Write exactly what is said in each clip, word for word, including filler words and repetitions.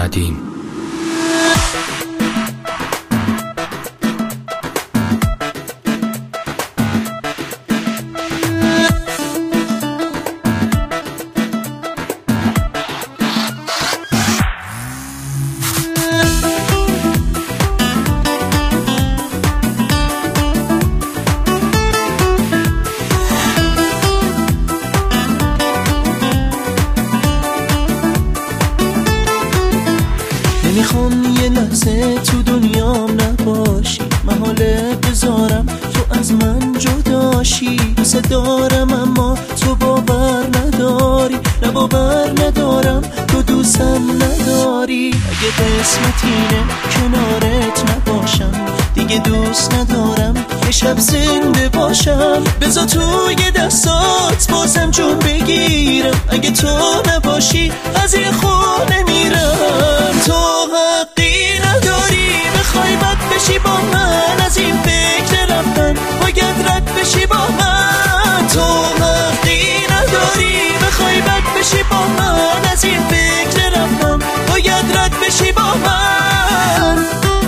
قدیم. میخوام یه لحظه تو دنیام نباشی، محاله بذارم تو از من جداشی. دوست دارم اما تو باور نداری، نه باور ندارم تو دوستم نداری. اگه قسمت اینه کنارت نباشم، دیگه دوست ندارم یه شب زنده باشم. بذار توی دستات بازم جون بگیرم، اگه تو نباشی از این خونه میرم. تو حقی نداری بخوای بد بشی با من، از این فکر رفتن باید رد بشی با من. تو حقی نداری بخوای بد بشی با من، از این فکر رفتن باید رد بشی با من.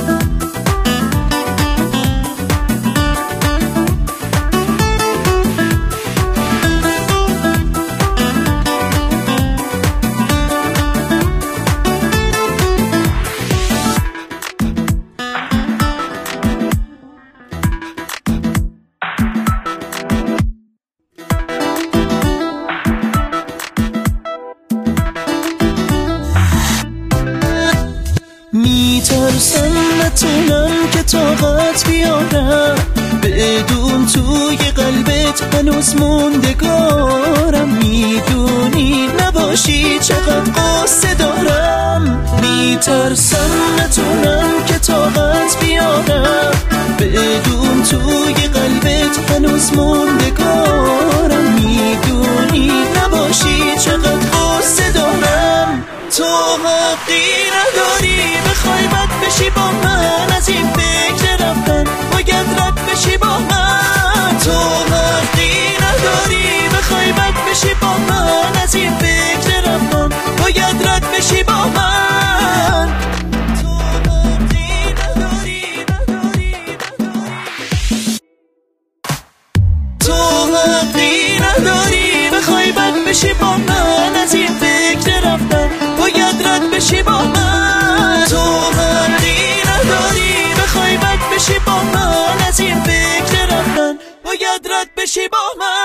میترسم نتونم که طاقت بیارم، بدون توی قلبت هنوز موندگارم. میدونی نباشی چقدر قصه دارم. میترسم نتونم که طاقت بیارم، بدون توی قلبت هنوز موندگارم. میدونی نباشی چقدر قصه دارم. تو حقی نداری بخوای بد بشی با من، از این فکر رفتن باید رد بشی با من. تو حقی نداری بخوای بد بشی با من، از این فکر رفتن باید رد بشی با من. تو حقی نداری نداری نداری تو حقی نداری بخوای بد بشی با من، از این فکر رفتن باید رد بشی با من. تو حقی نداری بخوای بد بشی با من، از این فکر رفتن باید رد بشی با من.